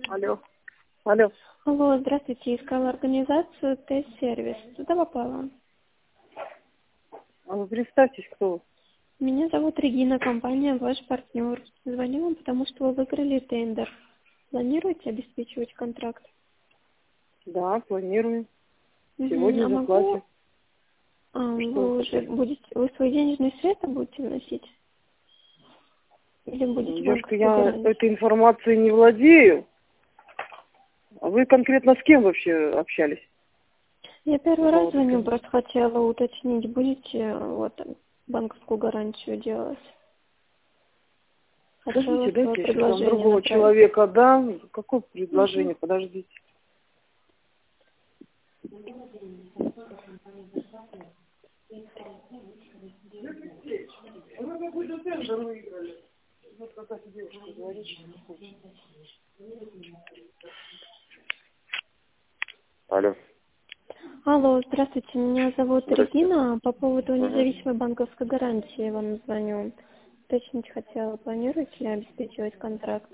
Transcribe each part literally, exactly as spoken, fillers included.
Алло. Алло. Алло, здравствуйте. Искала организацию тест-сервис. Туда попала. А вы представьтесь, кто вы? Меня зовут Регина, компания «Ваш партнер». Звоню вам, потому что вы выиграли тендер. Планируете обеспечивать контракт? Да, планирую. Угу. Сегодня А заплатим. могу... А, Что вы вы уже хотите? будете... Вы свои денежные средства будете вносить? Или будете Девушка, банковскую я гарантию? этой информацией не владею. А вы конкретно с кем вообще общались? Я первый По раз поводу звоню, тендера? просто хотела уточнить, будете вот банковскую гарантию делать? Хотела Подождите, свое дайте я сейчас вам предложение другого направить. человека дам. Какое Угу. предложение? Подождите. Мы какой-то тендер выиграли. Вот какая-то девушка говорит, что... Алло. Алло, здравствуйте, меня зовут Здрасте. Регина. По поводу Ага. независимой банковской гарантии я вам звоню. Уточнить хотела, планируете ли обеспечивать контракт?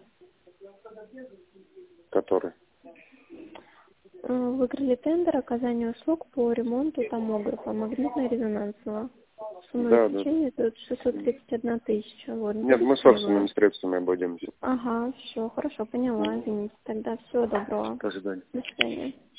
Который? Э, Выиграли тендер оказания услуг по ремонту томографа магнитно-резонансного. Сумма Да, да. обеспечения тут шестьсот тридцать одна тысяча. Вот, Нет, мы будете ли собственными вы? средствами обойдемся. Ага, все, хорошо, поняла, извините. Тогда всего доброго. До свидания. До свидания.